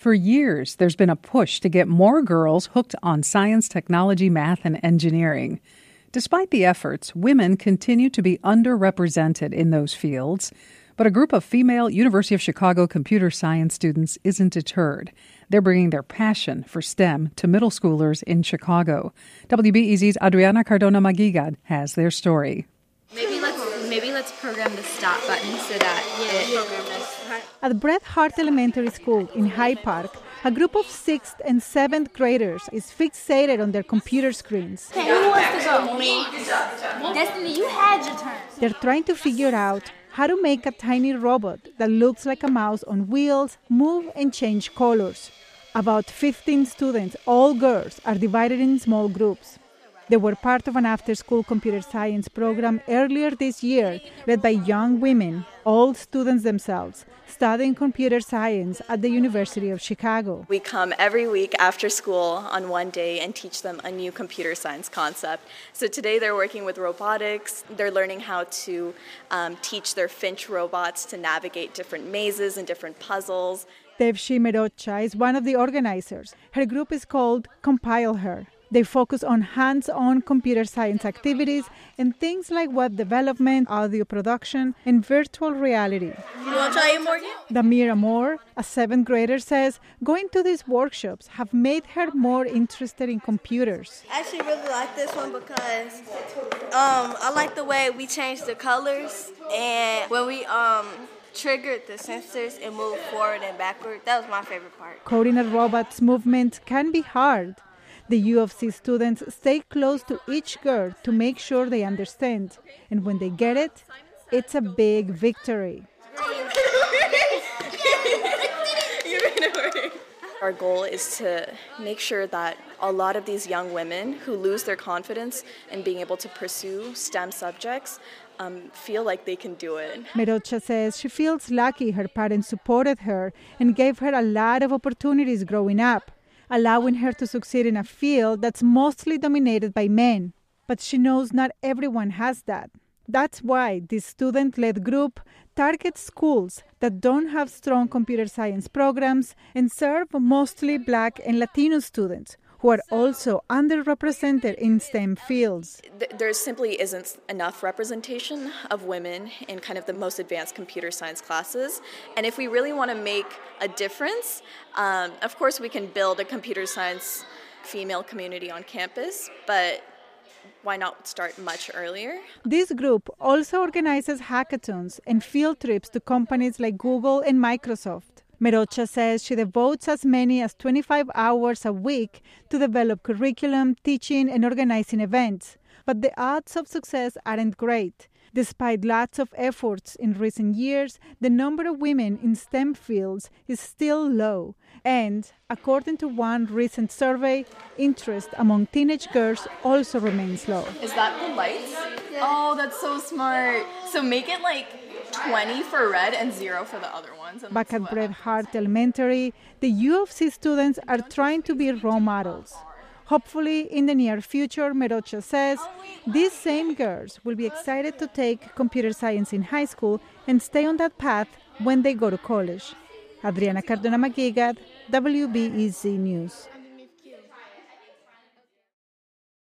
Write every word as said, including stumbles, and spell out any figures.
For years, there's been a push to get more girls hooked on science, technology, math, and engineering. Despite the efforts, women continue to be underrepresented in those fields. But a group of female University of Chicago computer science students isn't deterred. They're bringing their passion for STEM to middle schoolers in Chicago. W B E Z's Adriana Cardona-Maguigad has their story. Maybe let's maybe let's program the stop button so that yeah, it program this. At Bret Harte Elementary School in Hyde Park, a group of sixth and seventh graders is fixated on their computer screens. Who wants to go? Me. Destiny, you had your turn. They're trying to figure out how to make a tiny robot that looks like a mouse on wheels move and change colors. About fifteen students, all girls, are divided in small groups. They were part of an after-school computer science program earlier this year led by young women, all students themselves, studying computer science at the University of Chicago. We come every week after school on one day and teach them a new computer science concept. So today they're working with robotics. They're learning how to um, teach their Finch robots to navigate different mazes and different puzzles. Devshi Merocha is one of the organizers. Her group is called Compile Her. They focus on hands-on computer science activities and things like web development, audio production, and virtual reality. You want to try it, Morgan? Damira Moore, a seventh grader, says going to these workshops have made her more interested in computers. I actually really like this one because um, I like the way we changed the colors and when we um, triggered the sensors and moved forward and backward. That was my favorite part. Coding a robot's movement can be hard. The U of C students stay close to each girl to make sure they understand. And when they get it, it's a big victory. Our goal is to make sure that a lot of these young women who lose their confidence in being able to pursue STEM subjects um, feel like they can do it. Merocha says she feels lucky her parents supported her and gave her a lot of opportunities growing up, allowing her to succeed in a field that's mostly dominated by men. But she knows not everyone has that. That's why this student-led group targets schools that don't have strong computer science programs and serve mostly Black and Latino students who are also underrepresented in STEM fields. There simply isn't enough representation of women in kind of the most advanced computer science classes. And if we really want to make a difference, um, of course we can build a computer science female community on campus, but why not start much earlier? This group also organizes hackathons and field trips to companies like Google and Microsoft. Merocha says she devotes as many as twenty-five hours a week to develop curriculum, teaching, and organizing events. But the odds of success aren't great. Despite lots of efforts in recent years, the number of women in STEM fields is still low. And, according to one recent survey, interest among teenage girls also remains low. Is that the lights? Oh, that's so smart. So make it like twenty for red and zero for the other ones. Back at Bret Harte Elementary, the U of C students are trying to be role models. Hopefully, in the near future, Merocha says, these same girls will be excited to take computer science in high school and stay on that path when they go to college. Adriana Cardona-Maguigad, W B E Z News.